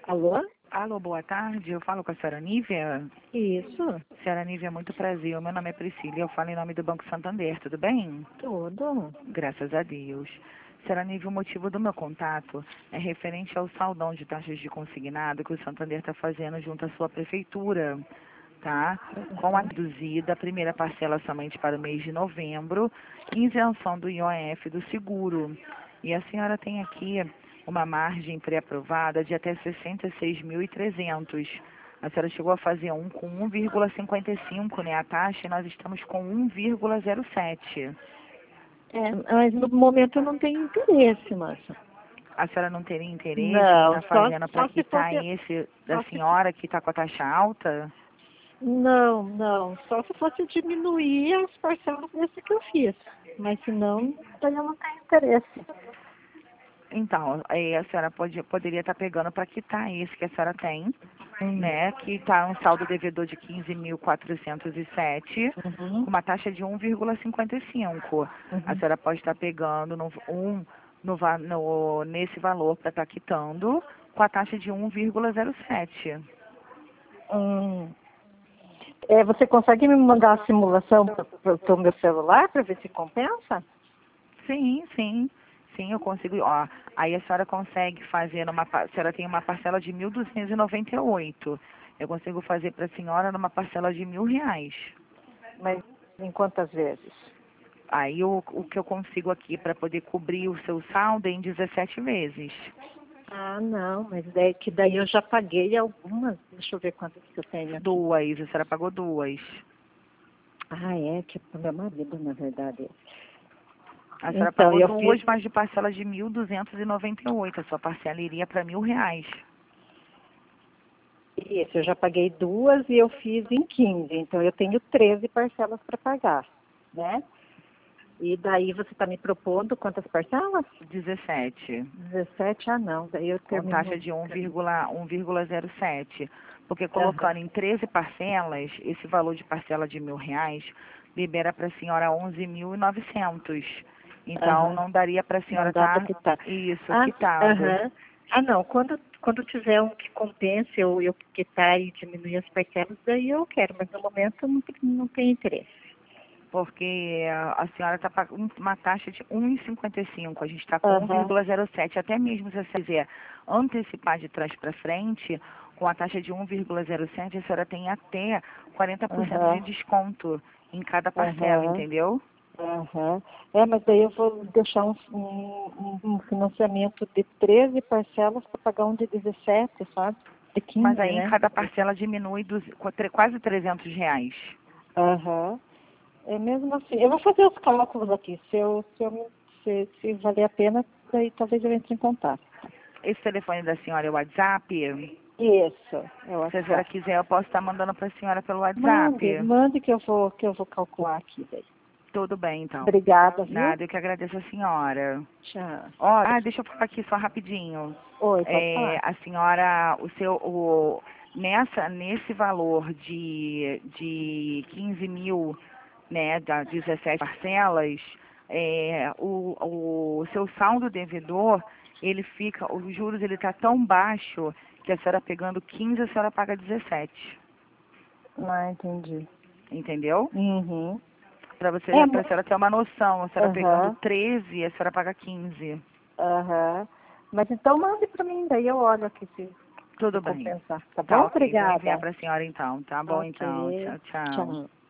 Alô? Alô, boa tarde. Eu falo com a senhora Nívia. Isso, Senhora Nívia, muito prazer. O meu nome é Priscila e eu falo em nome do Banco Santander. Tudo bem? tudo. Graças a Deus. Senhora Nívia, o motivo do meu contato é referente ao saldão de taxas de consignado que o Santander está fazendo junto à sua prefeitura, tá? Com a reduzida, a primeira parcela somente para o mês de novembro, isenção do IOF do seguro. E a senhora tem aqui uma margem pré-aprovada de até 66.300. A senhora chegou a fazer um com 1,55, né, a taxa, e nós estamos com 1,07. Mas no momento eu não tenho interesse, moça. A senhora não teria interesse em Não, estar fazendo para só se quitar fosse. esse da Só se, senhora que está com a taxa alta? não. Só se fosse diminuir as parcelas desse que eu fiz. Mas se não, daí eu não tenho interesse. Então, aí a senhora poderia estar pegando para quitar esse que a senhora tem, Hum. né? Que está um saldo devedor de 15.407, com Uhum. uma taxa de 1,55. A Uhum. senhora pode estar pegando nesse valor para estar quitando com a taxa de 1,07. Hum. Você consegue me mandar a simulação para o meu celular para ver se compensa? Sim, sim. Sim, eu consigo. Ó, aí a senhora consegue fazer a senhora tem uma parcela de 1.298. Eu consigo fazer para a senhora numa parcela de R$ 1.000. Mas em quantas vezes? Aí o que eu consigo aqui para poder cobrir o seu saldo é em 17 vezes. Ah, não, mas daí eu já paguei algumas. Deixa eu ver quantas que eu tenho aqui. Duas, a senhora pagou duas. Ah, é, que é pro meu marido, na verdade. A senhora Então, pagou eu fiz duas, mas de parcela de 1.298. A sua parcela iria para R$ 1.000. isso, eu já paguei duas e eu fiz em 15. Então, eu tenho 13 parcelas para pagar, né? E daí você está me propondo quantas parcelas? 17. 17, ah, não. Daí eu Com taxa termino. de 1,07. Porque Aham, colocando em 13 parcelas, esse valor de parcela de R$ 1.000 libera para a senhora 11.900. Então, aham. não daria para a Não senhora dá para estar, quitar. isso, Ah, quitando. aham. Ah, não. Quando tiver um que compense eu quitar e diminuir as parcelas, daí eu quero. Mas no momento eu não tenho interesse. Porque a senhora está pagando uma taxa de 1,55. A gente está com Aham, 1,07. Até mesmo se você quiser antecipar de trás para frente, com a taxa de 1,07, a senhora tem até 40% de aham, desconto em cada parcela, aham, entendeu? aham. Mas daí eu vou deixar um financiamento de 13 parcelas para pagar um de 17, sabe? De Mas 15, aí em né? cada parcela diminui quase R$ 300. Aham. É mesmo assim. Eu vou fazer os cálculos aqui. Se valer a pena, daí talvez eu entre em contato. Esse telefone da senhora é o WhatsApp? Isso, é o Se a senhora WhatsApp. quiser, eu posso estar mandando para a senhora pelo Mande, WhatsApp. mande que eu vou calcular aqui daí. Tudo bem, então. Obrigada, viu? Nada, eu que agradeço a senhora. Tchau. Ó, deixa eu falar aqui só rapidinho. Oi, pode falar. A senhora, nesse valor de 15 mil, né, das 17 parcelas, o seu saldo devedor, os juros, ele tá tão baixo que a senhora pegando 15, a senhora paga 17. Ah, entendi. Entendeu? Uhum. Pra senhora ter uma noção, a senhora pegando Aham, 13, a senhora paga 15. aham. Mas então mande para mim, daí eu olho aqui se Tudo bem. compensar. Tá Tá bom? ok, vou enviar Obrigada. para a senhora então. Tá bom então. Ok. Tchau, tchau. Tchau.